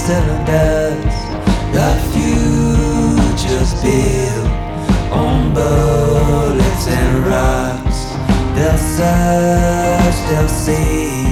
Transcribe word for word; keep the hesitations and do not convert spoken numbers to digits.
cylinders. The future's built on bullets and rocks. They'll search, they'll see